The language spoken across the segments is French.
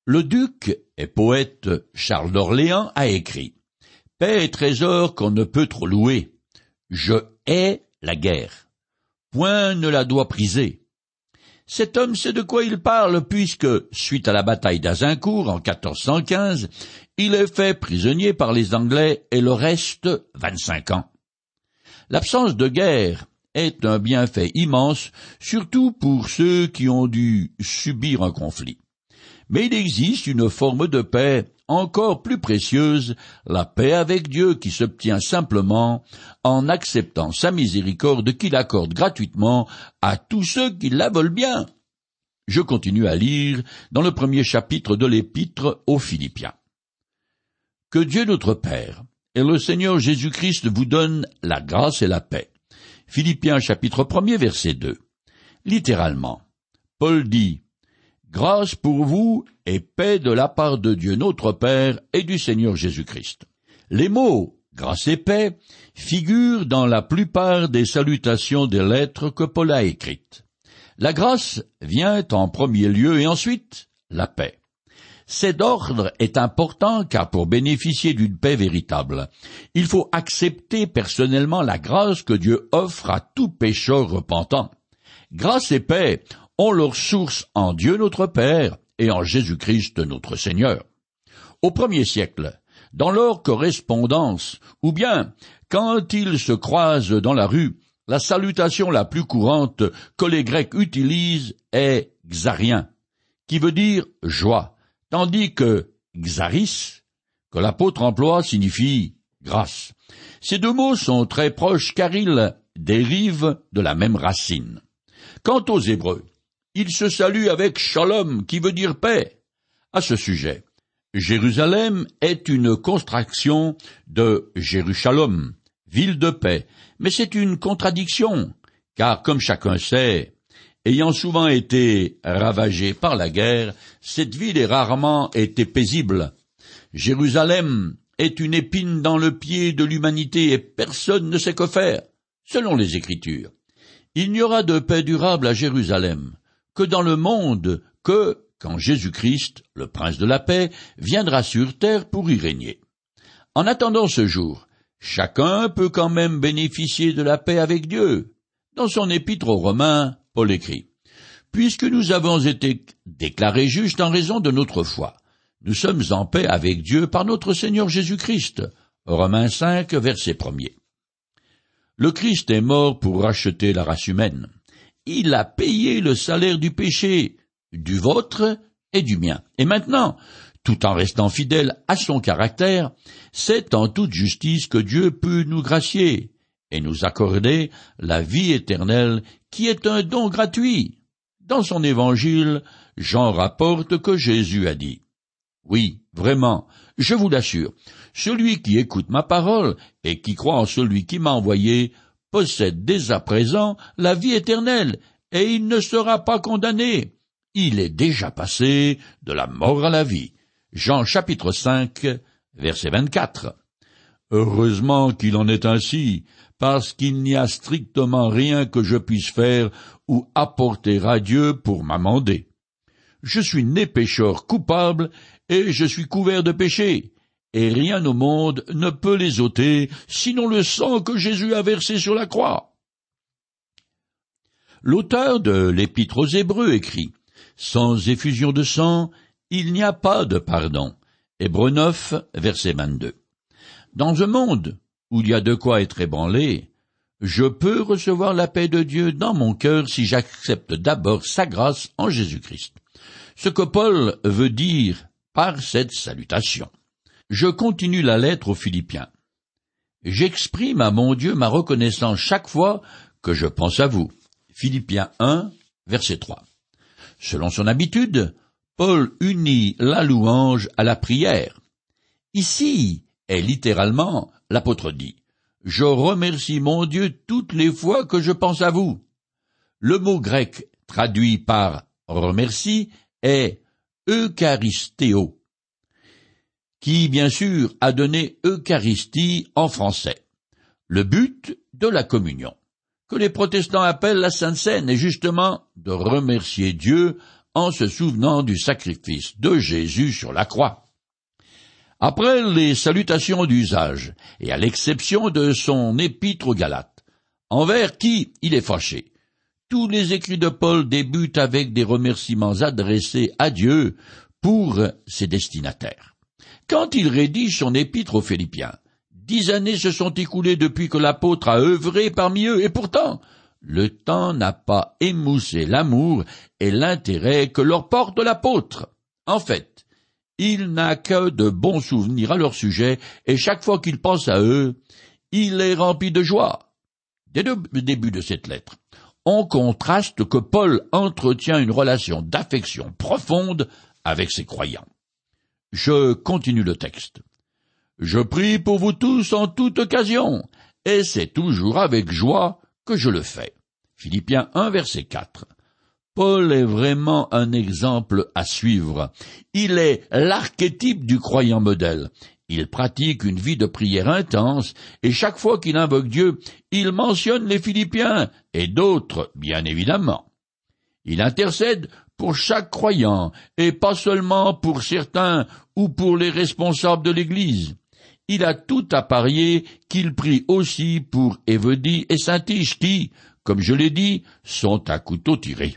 Le duc et poète Charles d'Orléans a écrit « Paix et trésor qu'on ne peut trop louer. Je hais la guerre. Point ne la doit priser. » Cet homme sait de quoi il parle puisque, suite à la bataille d'Azincourt en 1415, il est fait prisonnier par les Anglais et le reste 25 ans. L'absence de guerre est un bienfait immense, surtout pour ceux qui ont dû subir un conflit. Mais il existe une forme de paix encore plus précieuse, la paix avec Dieu qui s'obtient simplement en acceptant sa miséricorde qu'il accorde gratuitement à tous ceux qui la veulent bien. Je continue à lire dans le premier chapitre de l'Épître aux Philippiens. Que Dieu notre Père et le Seigneur Jésus-Christ vous donnent la grâce et la paix. Philippiens chapitre 1er verset 2. Littéralement, Paul dit « Grâce pour vous et paix de la part de Dieu notre Père et du Seigneur Jésus-Christ. » Les mots « grâce et paix » figurent dans la plupart des salutations des lettres que Paul a écrites. La grâce vient en premier lieu et ensuite la paix. Cet ordre est important car pour bénéficier d'une paix véritable, il faut accepter personnellement la grâce que Dieu offre à tout pécheur repentant. Grâce et paix ont leur source en Dieu notre Père et en Jésus-Christ notre Seigneur. Au 1er siècle, dans leur correspondance, ou bien quand ils se croisent dans la rue, la salutation la plus courante que les Grecs utilisent est xarien, qui veut dire joie, tandis que xaris, que l'apôtre emploie, signifie grâce. Ces deux mots sont très proches car ils dérivent de la même racine. Quant aux Hébreux, ils se saluent avec shalom, qui veut dire paix. À ce sujet, Jérusalem est une contraction de Jérusalem, ville de paix, mais c'est une contradiction, car comme chacun sait, ayant souvent été ravagée par la guerre, cette ville est rarement été paisible. Jérusalem est une épine dans le pied de l'humanité et personne ne sait que faire, selon les Écritures. Il n'y aura de paix durable à Jérusalem que dans le monde que quand Jésus-Christ, le Prince de la paix, viendra sur terre pour y régner. En attendant ce jour, chacun peut quand même bénéficier de la paix avec Dieu. Dans son épître aux Romains, Paul écrit « Puisque nous avons été déclarés justes en raison de notre foi, nous sommes en paix avec Dieu par notre Seigneur Jésus-Christ. » Romains 5, verset 1er. Le Christ est mort pour racheter la race humaine. Il a payé le salaire du péché, du vôtre et du mien. Et maintenant, tout en restant fidèle à son caractère, c'est en toute justice que Dieu peut nous gracier et nous accorder la vie éternelle qui est un don gratuit. Dans son évangile, Jean rapporte que Jésus a dit « Oui, vraiment, je vous l'assure, celui qui écoute ma parole et qui croit en celui qui m'a envoyé possède dès à présent la vie éternelle, et il ne sera pas condamné. Il est déjà passé de la mort à la vie. » Jean chapitre 5, verset 24. Heureusement qu'il en est ainsi, parce qu'il n'y a strictement rien que je puisse faire ou apporter à Dieu pour m'amender. Je suis né pécheur coupable et je suis couvert de péché, et rien au monde ne peut les ôter, sinon le sang que Jésus a versé sur la croix. L'auteur de l'Épître aux Hébreux écrit « Sans effusion de sang, il n'y a pas de pardon. » Hébreux 9, verset 22. Dans un monde où il y a de quoi être ébranlé, je peux recevoir la paix de Dieu dans mon cœur si j'accepte d'abord sa grâce en Jésus-Christ. Ce que Paul veut dire par cette salutation. Je continue la lettre aux Philippiens. J'exprime à mon Dieu ma reconnaissance chaque fois que je pense à vous. Philippiens 1, verset 3. Selon son habitude, Paul unit la louange à la prière. Ici est littéralement, l'apôtre dit, « Je remercie mon Dieu toutes les fois que je pense à vous. » Le mot grec traduit par « remercie » est « eucharistéo », qui, bien sûr, a donné Eucharistie en français. Le but de la communion, que les protestants appellent la Sainte Seine, est justement de remercier Dieu en se souvenant du sacrifice de Jésus sur la croix. Après les salutations d'usage, et à l'exception de son épître aux Galates, envers qui il est fâché, tous les écrits de Paul débutent avec des remerciements adressés à Dieu pour ses destinataires. Quand il rédige son épître aux Philippiens, 10 années se sont écoulées depuis que l'apôtre a œuvré parmi eux, et pourtant, le temps n'a pas émoussé l'amour et l'intérêt que leur porte l'apôtre. En fait, il n'a que de bons souvenirs à leur sujet, et chaque fois qu'il pense à eux, il est rempli de joie. Dès le début de cette lettre, on contraste que Paul entretient une relation d'affection profonde avec ses croyants. Je continue le texte. « Je prie pour vous tous en toute occasion, et c'est toujours avec joie que je le fais. » Philippiens 1, verset 4. Paul est vraiment un exemple à suivre. Il est l'archétype du croyant modèle. Il pratique une vie de prière intense, et chaque fois qu'il invoque Dieu, il mentionne les Philippiens, et d'autres, bien évidemment. Il intercède pour chaque croyant, et pas seulement pour certains ou pour les responsables de l'Église. Il a tout à parier qu'il prie aussi pour Évodie et Syntyche qui, comme je l'ai dit, sont à couteau tiré.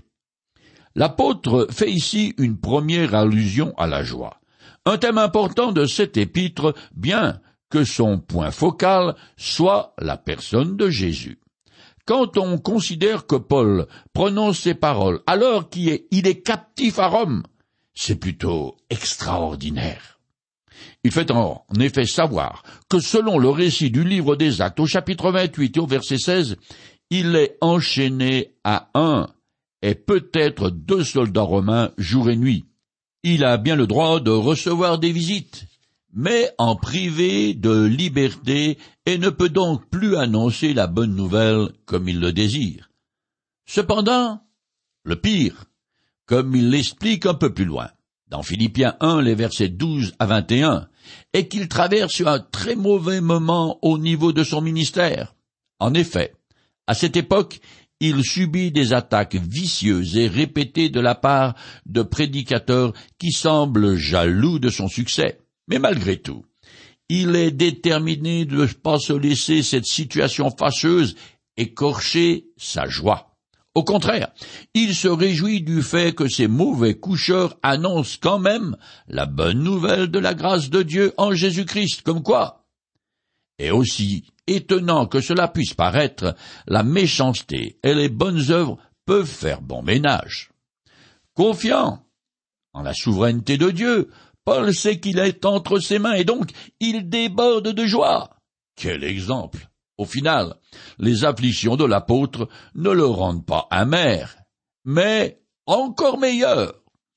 L'apôtre fait ici une première allusion à la joie. Un thème important de cet épître, bien que son point focal soit la personne de Jésus. Quand on considère que Paul prononce ces paroles alors qu'il est captif à Rome, c'est plutôt extraordinaire. Il fait en effet savoir que selon le récit du livre des Actes au chapitre 28 et au verset 16, il est enchaîné à 1 et peut-être 2 soldats romains jour et nuit. Il a bien le droit de recevoir des visites, mais en privé de liberté et ne peut donc plus annoncer la bonne nouvelle comme il le désire. Cependant, le pire, comme il l'explique un peu plus loin, dans Philippiens 1, les versets 12 à 21, est qu'il traverse un très mauvais moment au niveau de son ministère. En effet, à cette époque, il subit des attaques vicieuses et répétées de la part de prédicateurs qui semblent jaloux de son succès. Mais malgré tout, il est déterminé de ne pas se laisser cette situation fâcheuse écorcher sa joie. Au contraire, il se réjouit du fait que ces mauvais coucheurs annoncent quand même la bonne nouvelle de la grâce de Dieu en Jésus-Christ, comme quoi. Et aussi étonnant que cela puisse paraître, la méchanceté et les bonnes œuvres peuvent faire bon ménage. Confiant en la souveraineté de Dieu, Paul sait qu'il est entre ses mains et donc il déborde de joie. Quel exemple! Au final, les afflictions de l'apôtre ne le rendent pas amer, mais encore meilleur.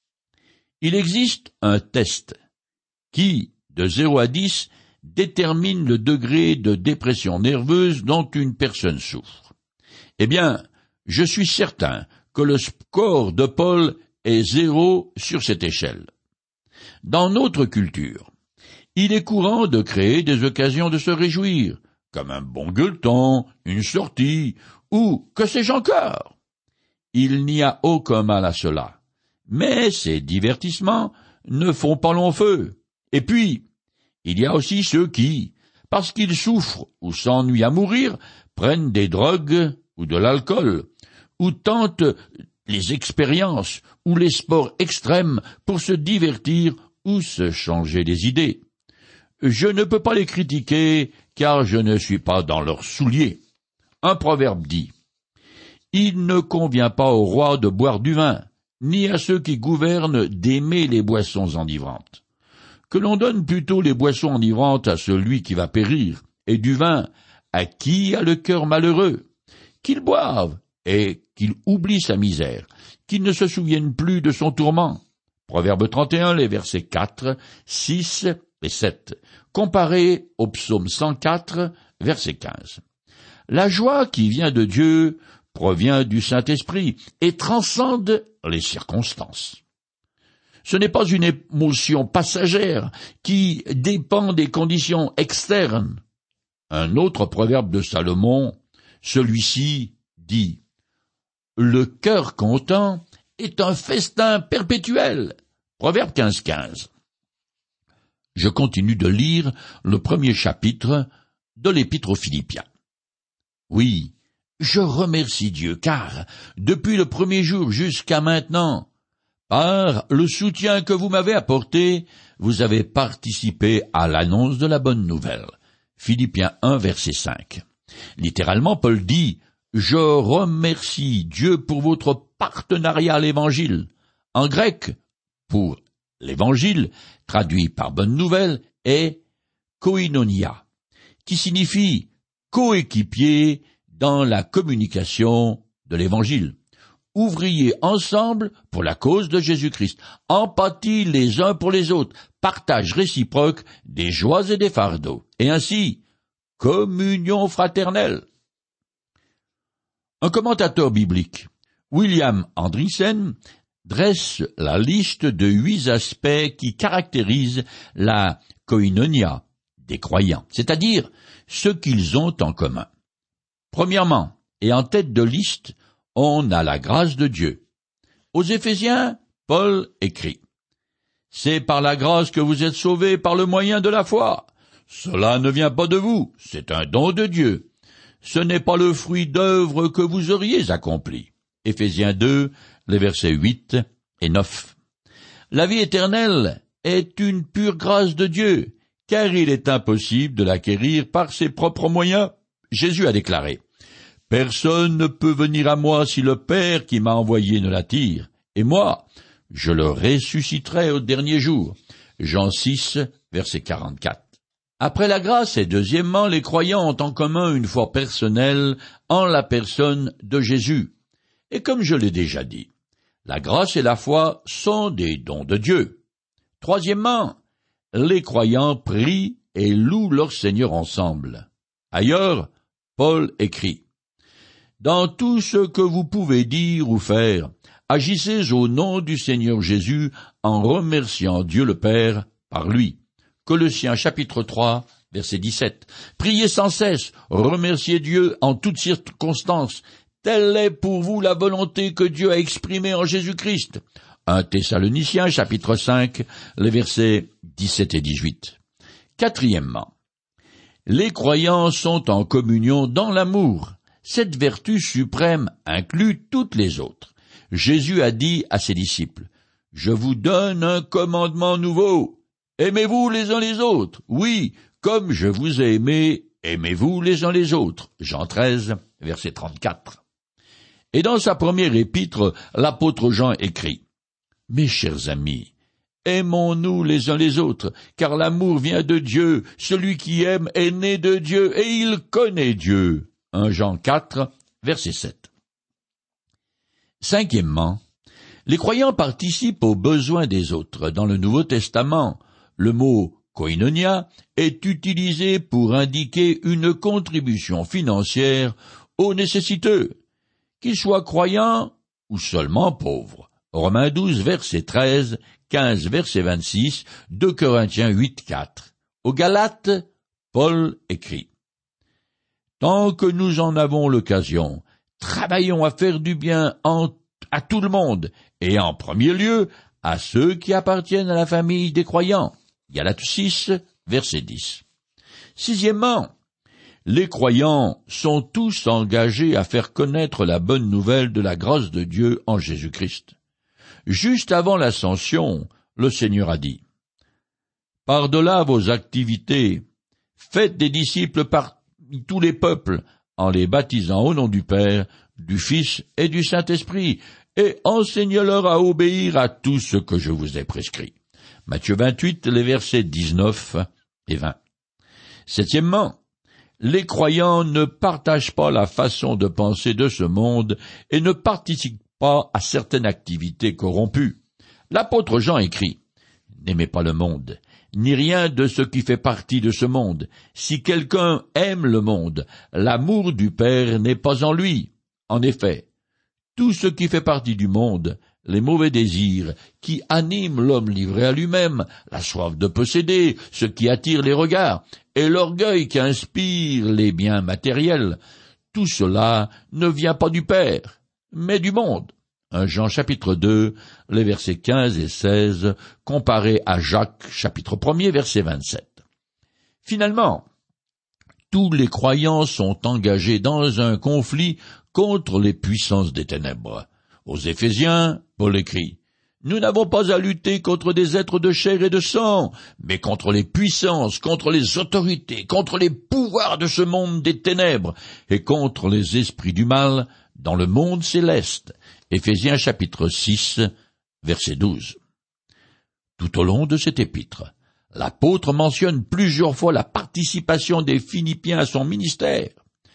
Il existe un test qui, de 0 à 10, détermine le degré de dépression nerveuse dont une personne souffre. Eh bien, je suis certain que le score de Paul est 0 sur cette échelle. Dans notre culture, il est courant de créer des occasions de se réjouir, comme un bon gueuleton, une sortie, ou que sais-je encore. Il n'y a aucun mal à cela, mais ces divertissements ne font pas long feu. Et puis, il y a aussi ceux qui, parce qu'ils souffrent ou s'ennuient à mourir, prennent des drogues ou de l'alcool, ou tentent les expériences ou les sports extrêmes pour se divertir ou se changer les idées. Je ne peux pas les critiquer, car je ne suis pas dans leurs souliers. Un proverbe dit « Il ne convient pas au roi de boire du vin, ni à ceux qui gouvernent d'aimer les boissons enivrantes. Que l'on donne plutôt les boissons enivrantes à celui qui va périr, et du vin à qui a le cœur malheureux. Qu'il boive, et qu'il oublie sa misère, qu'il ne se souvienne plus de son tourment. » Proverbe 31, les versets 4, 6 et 7, comparé au psaume 104, verset 15. La joie qui vient de Dieu provient du Saint-Esprit et transcende les circonstances. Ce n'est pas une émotion passagère qui dépend des conditions externes. Un autre proverbe de Salomon, celui-ci, dit « Le cœur content est un festin perpétuel. Proverbe 15:15. Je continue de lire le premier chapitre de l'Épître aux Philippiens. Oui, je remercie Dieu, car, depuis le premier jour jusqu'à maintenant, par le soutien que vous m'avez apporté, vous avez participé à l'annonce de la bonne nouvelle. Philippiens 1, verset 5. Littéralement, Paul dit « Je remercie Dieu pour votre partenariat à l'Évangile ». En grec, pour l'Évangile, traduit par bonne nouvelle, est koinonia, qui signifie coéquipier dans la communication de l'Évangile. Ouvriers ensemble pour la cause de Jésus-Christ, empathie les uns pour les autres, partage réciproque des joies et des fardeaux, et ainsi, communion fraternelle. Un commentateur biblique, William Andreasen, dresse la liste de 8 aspects qui caractérisent la koinonia des croyants, c'est-à-dire ce qu'ils ont en commun. Premièrement, et en tête de liste, on a la grâce de Dieu. Aux Éphésiens, Paul écrit « C'est par la grâce que vous êtes sauvés par le moyen de la foi. Cela ne vient pas de vous, c'est un don de Dieu. Ce n'est pas le fruit d'œuvres que vous auriez accompli. » Éphésiens 2, les versets 8 et 9. La vie éternelle est une pure grâce de Dieu, car il est impossible de l'acquérir par ses propres moyens. Jésus a déclaré « Personne ne peut venir à moi si le Père qui m'a envoyé ne l'attire, et moi, je le ressusciterai au dernier jour. » Jean 6, verset 44. Après la grâce et deuxièmement, les croyants ont en commun une foi personnelle en la personne de Jésus. Et comme je l'ai déjà dit, la grâce et la foi sont des dons de Dieu. Troisièmement, les croyants prient et louent leur Seigneur ensemble. Ailleurs, Paul écrit « Dans tout ce que vous pouvez dire ou faire, agissez au nom du Seigneur Jésus en remerciant Dieu le Père par lui. » Colossiens chapitre 3, verset 17. « Priez sans cesse, remerciez Dieu en toutes circonstances. Telle est pour vous la volonté que Dieu a exprimée en Jésus-Christ. » 1 Thessaloniciens chapitre 5, les versets 17 et 18. Quatrièmement, les croyants sont en communion dans l'amour. Cette vertu suprême inclut toutes les autres. Jésus a dit à ses disciples, « Je vous donne un commandement nouveau. Aimez-vous les uns les autres. Oui, comme je vous ai aimés, aimez-vous les uns les autres. » Jean 13, verset 34. Et dans sa première épître, l'apôtre Jean écrit, « Mes chers amis, aimons-nous les uns les autres, car l'amour vient de Dieu. Celui qui aime est né de Dieu, et il connaît Dieu. » 1 Jean 4, verset 7. Cinquièmement, les croyants participent aux besoins des autres. Dans le Nouveau Testament, le mot koinonia est utilisé pour indiquer une contribution financière aux nécessiteux, qu'ils soient croyants ou seulement pauvres. Romains 12, verset 13, 15, verset 26, 2 Corinthiens 8, 4. Aux Galates, Paul écrit « Tant que nous en avons l'occasion, travaillons à faire du bien à tout le monde, et en premier lieu à ceux qui appartiennent à la famille des croyants. » Galates 6, verset 10. Sixièmement, les croyants sont tous engagés à faire connaître la bonne nouvelle de la grâce de Dieu en Jésus-Christ. Juste avant l'ascension, le Seigneur a dit « Par-delà vos activités, faites des disciples parmi tous les peuples, en les baptisant au nom du Père, du Fils et du Saint-Esprit, et enseignez-leur à obéir à tout ce que je vous ai prescrit. » Matthieu 28, les versets 19 et 20. Septièmement, les croyants ne partagent pas la façon de penser de ce monde et ne participent pas à certaines activités corrompues. L'apôtre Jean écrit « N'aimez pas le monde, ni rien de ce qui fait partie de ce monde. Si quelqu'un aime le monde, l'amour du Père n'est pas en lui. En effet, tout ce qui fait partie du monde, les mauvais désirs qui animent l'homme livré à lui-même, la soif de posséder, ce qui attire les regards, et l'orgueil qui inspire les biens matériels, tout cela ne vient pas du Père, mais du monde. 1 Jean chapitre 2, les versets 15 et 16, comparés à Jacques chapitre 1er, verset 27. Finalement, tous les croyants sont engagés dans un conflit contre les puissances des ténèbres. Aux Éphésiens, Paul écrit: « Nous n'avons pas à lutter contre des êtres de chair et de sang, mais contre les puissances, contre les autorités, contre les pouvoirs de ce monde des ténèbres, et contre les esprits du mal dans le monde céleste. » Éphésiens chapitre 6, verset 12. Tout au long de cet épître, l'apôtre mentionne plusieurs fois la participation des Philippiens à son ministère.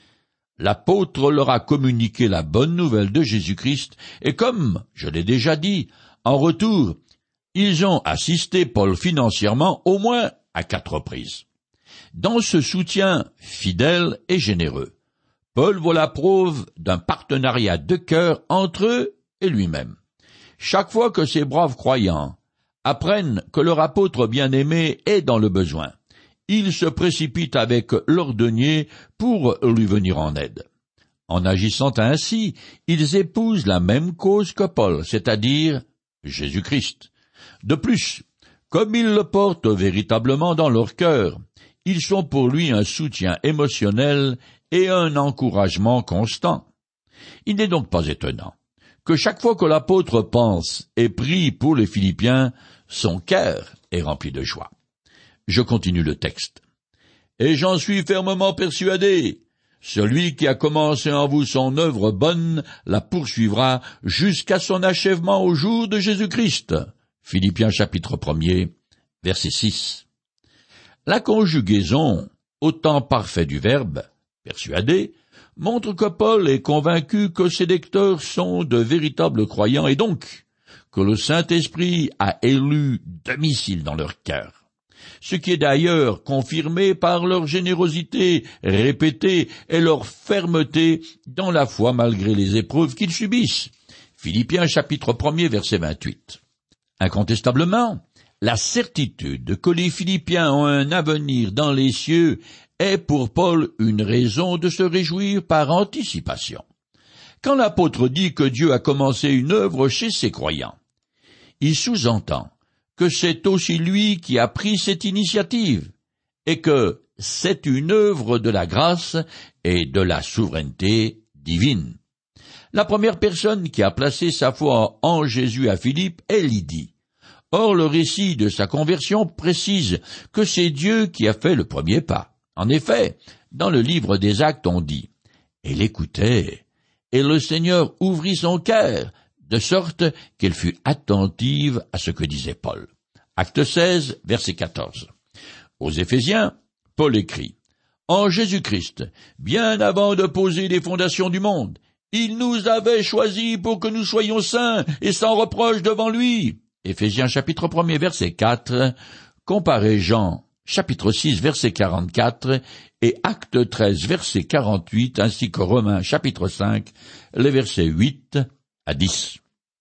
L'apôtre leur a communiqué la bonne nouvelle de Jésus-Christ, et comme je l'ai déjà dit, en retour, ils ont assisté Paul financièrement au moins à 4 reprises. Dans ce soutien fidèle et généreux, Paul voit la preuve d'un partenariat de cœur entre eux et lui-même. Chaque fois que ces braves croyants apprennent que leur apôtre bien-aimé est dans le besoin, ils se précipitent avec leurs deniers pour lui venir en aide. En agissant ainsi, ils épousent la même cause que Paul, c'est-à-dire Jésus-Christ. De plus, comme ils le portent véritablement dans leur cœur, ils sont pour lui un soutien émotionnel et un encouragement constant. Il n'est donc pas étonnant que chaque fois que l'apôtre pense et prie pour les Philippiens, son cœur est rempli de joie. Je continue le texte. « Et j'en suis fermement persuadé, celui qui a commencé en vous son œuvre bonne la poursuivra jusqu'à son achèvement au jour de Jésus-Christ. » Philippiens chapitre 1er, verset 6. La conjugaison au temps parfait du verbe, persuadé, montre que Paul est convaincu que ses lecteurs sont de véritables croyants et donc que le Saint-Esprit a élu domicile dans leur cœur. Ce qui est d'ailleurs confirmé par leur générosité répétée et leur fermeté dans la foi malgré les épreuves qu'ils subissent. Philippiens chapitre 1er verset 28. Incontestablement, la certitude que les Philippiens ont un avenir dans les cieux est pour Paul une raison de se réjouir par anticipation. Quand l'apôtre dit que Dieu a commencé une œuvre chez ses croyants, il sous-entend que c'est aussi lui qui a pris cette initiative, et que c'est une œuvre de la grâce et de la souveraineté divine. La première personne qui a placé sa foi en Jésus à Philippe est Lydie. Or, le récit de sa conversion précise que c'est Dieu qui a fait le premier pas. En effet, dans le livre des Actes, on dit « Elle écoutait, et le Seigneur ouvrit son cœur, de sorte qu'elle fut attentive à ce que disait Paul. » Acte 16, verset 14. Aux Éphésiens, Paul écrit « En Jésus-Christ, bien avant de poser les fondations du monde, il nous avait choisis pour que nous soyons saints et sans reproche devant lui. » Éphésiens chapitre 1er, verset 4, comparez Jean chapitre 6, verset 44, et Acte 13, verset 48, ainsi que Romains chapitre 5, les versets 8 à 10.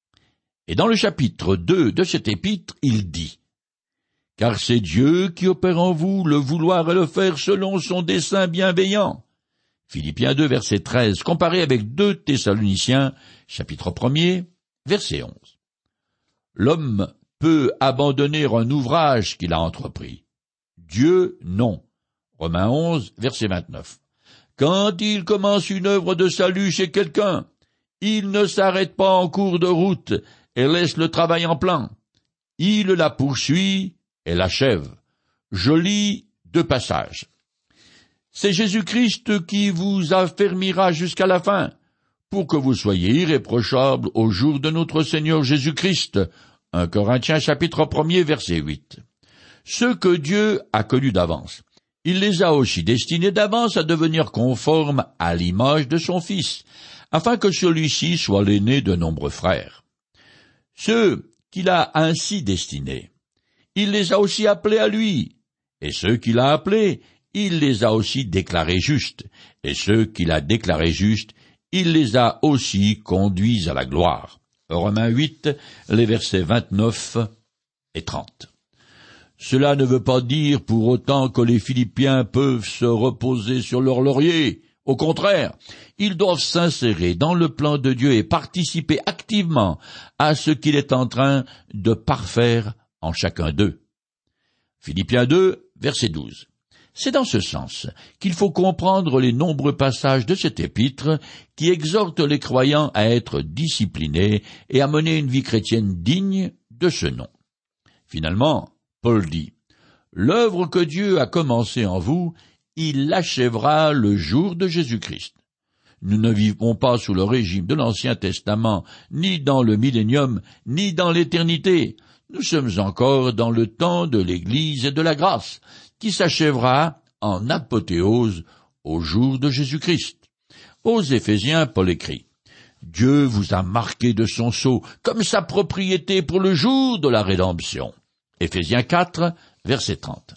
Et dans le chapitre 2 de cet épître, il dit « Car c'est Dieu qui opère en vous le vouloir et le faire selon son dessein bienveillant. » Philippiens 2, verset 13, comparé avec 2 Thessaloniciens, chapitre 1er, verset 11. L'homme peut abandonner un ouvrage qu'il a entrepris. Dieu, non. Romains 11, verset 29. Quand il commence une œuvre de salut chez quelqu'un, il ne s'arrête pas en cours de route et laisse le travail en plan. Il la poursuit et l'achève. Je lis 2 passages. C'est Jésus-Christ qui vous affermira jusqu'à la fin, pour que vous soyez irréprochables au jour de notre Seigneur Jésus-Christ. 1 Corinthiens chapitre 1er, verset 8. Ceux que Dieu a connus d'avance, il les a aussi destinés d'avance à devenir conformes à l'image de son Fils, afin que celui-ci soit l'aîné de nombreux frères. Ceux qu'il a ainsi destinés, il les a aussi appelés à lui, et ceux qu'il a appelés, il les a aussi déclarés justes, et ceux qu'il a déclarés justes, il les a aussi conduits à la gloire. Romains 8, les versets 29 et 30. Cela ne veut pas dire pour autant que les Philippiens peuvent se reposer sur leur laurier. Au contraire, ils doivent s'insérer dans le plan de Dieu et participer activement à ce qu'il est en train de parfaire en chacun d'eux. Philippiens 2, verset 12. C'est dans ce sens qu'il faut comprendre les nombreux passages de cet épître qui exhortent les croyants à être disciplinés et à mener une vie chrétienne digne de ce nom. Finalement, Paul dit « L'œuvre que Dieu a commencée en vous, il l'achèvera le jour de Jésus-Christ. » Nous ne vivons pas sous le régime de l'Ancien Testament, ni dans le millénium, ni dans l'éternité. Nous sommes encore dans le temps de l'Église et de la grâce, qui s'achèvera en apothéose au jour de Jésus-Christ. Aux Éphésiens, Paul écrit « Dieu vous a marqué de son sceau comme sa propriété pour le jour de la rédemption. » Éphésiens 4, verset 30.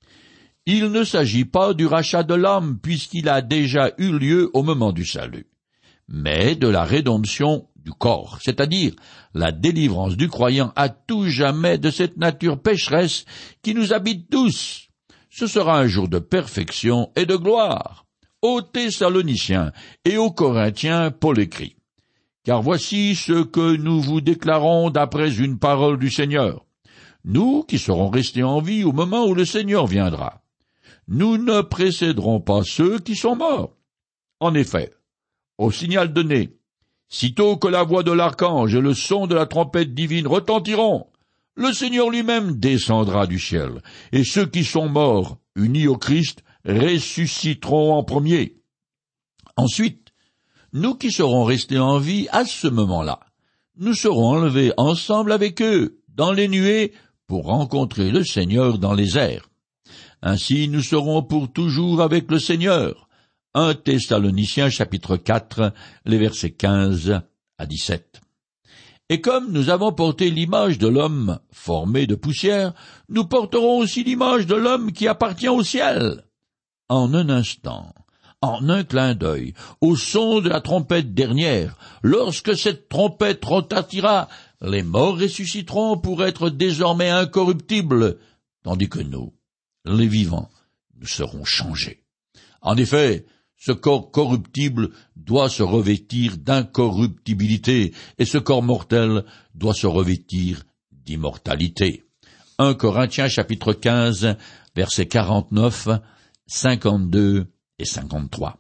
Il ne s'agit pas du rachat de l'homme puisqu'il a déjà eu lieu au moment du salut, mais de la rédemption du corps, c'est-à-dire la délivrance du croyant à tout jamais de cette nature pécheresse qui nous habite tous. Ce sera un jour de perfection et de gloire. Aux Thessaloniciens et aux Corinthiens, Paul écrit « Car voici ce que nous vous déclarons d'après une parole du Seigneur. Nous qui serons restés en vie au moment où le Seigneur viendra. Nous ne précéderons pas ceux qui sont morts. En effet, au signal donné, sitôt que la voix de l'archange et le son de la trompette divine retentiront, le Seigneur lui-même descendra du ciel, et ceux qui sont morts, unis au Christ, ressusciteront en premier. Ensuite, nous qui serons restés en vie à ce moment-là, nous serons enlevés ensemble avec eux, dans les nuées, pour rencontrer le Seigneur dans les airs. Ainsi nous serons pour toujours avec le Seigneur. 1 Thessaloniciens chapitre 4, les versets 15 à 17. Et comme nous avons porté l'image de l'homme formé de poussière, nous porterons aussi l'image de l'homme qui appartient au ciel. En un instant, en un clin d'œil, au son de la trompette dernière, lorsque cette trompette retentira, les morts ressusciteront pour être désormais incorruptibles, tandis que nous, les vivants, nous serons changés. En effet, ce corps corruptible doit se revêtir d'incorruptibilité, et ce corps mortel doit se revêtir d'immortalité. 1 Corinthiens chapitre 15, versets 49, 52 et 53.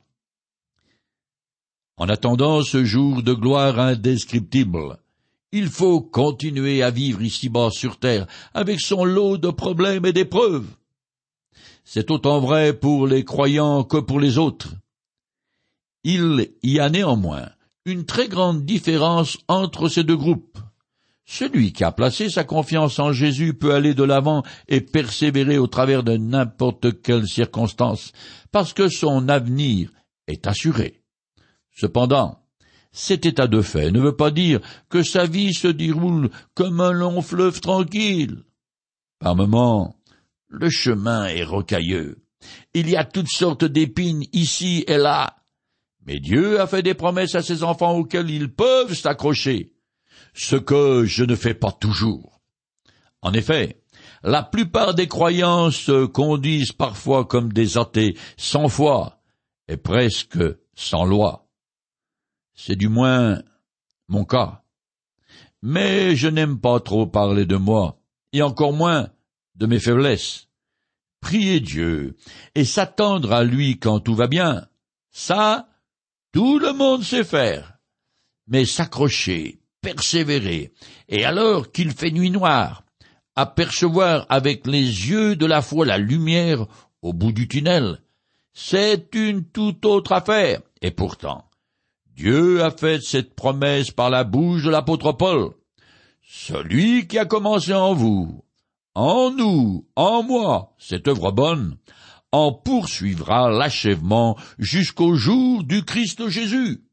En attendant ce jour de gloire indescriptible, il faut continuer à vivre ici-bas sur terre avec son lot de problèmes et d'épreuves. C'est autant vrai pour les croyants que pour les autres. Il y a néanmoins une très grande différence entre ces deux groupes. Celui qui a placé sa confiance en Jésus peut aller de l'avant et persévérer au travers de n'importe quelle circonstance, parce que son avenir est assuré. Cependant, cet état de fait ne veut pas dire que sa vie se déroule comme un long fleuve tranquille. Par moments, le chemin est rocailleux. Il y a toutes sortes d'épines ici et là. Mais Dieu a fait des promesses à ses enfants auxquelles ils peuvent s'accrocher, ce que je ne fais pas toujours. En effet, la plupart des croyants se conduisent parfois comme des athées, sans foi et presque sans loi. C'est du moins mon cas. Mais je n'aime pas trop parler de moi, et encore moins de mes faiblesses. Prier Dieu et s'attendre à lui quand tout va bien, ça, tout le monde sait faire. Mais s'accrocher, persévérer, et alors qu'il fait nuit noire, apercevoir avec les yeux de la foi la lumière au bout du tunnel, c'est une toute autre affaire. Et pourtant, Dieu a fait cette promesse par la bouche de l'apôtre Paul. Celui qui a commencé en vous, en nous, en moi, cette œuvre bonne, en poursuivra l'achèvement jusqu'au jour du Christ Jésus.